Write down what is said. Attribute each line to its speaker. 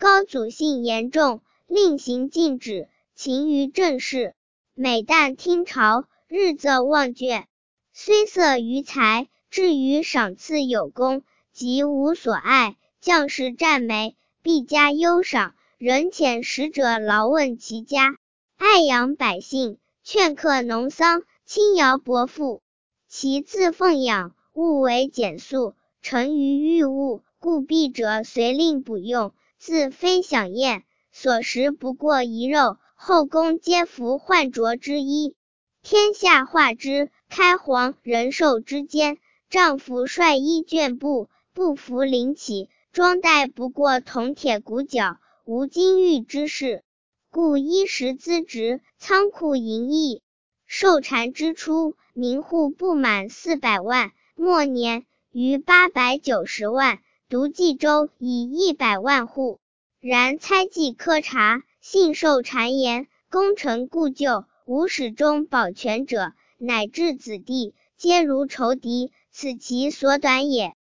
Speaker 1: 高祖性严重，令行禁止，勤于政事。每旦听朝，日则忘倦，虽色于财，至于赏赐有功，即无所爱。将士赞美，必加优赏，人遣使者劳问其家，爱养百姓，劝克农桑，轻徭薄赋。其自奉养，务为简素，成于欲物，故敝者随令补用，自非享宴，所食不过一肉，后宫皆服换着之衣。天下化之，开皇仁寿之间，丈夫率衣绢布，不服领起，装带不过铜铁骨角，无金玉之饰，故衣食资直，仓库盈溢。受禅之初，民户不满400万，末年逾890万，独冀州以100万户。然猜忌苛察，信受谗言，功成故旧，无始终保全者，乃至子弟，皆如仇敌，此其所短也。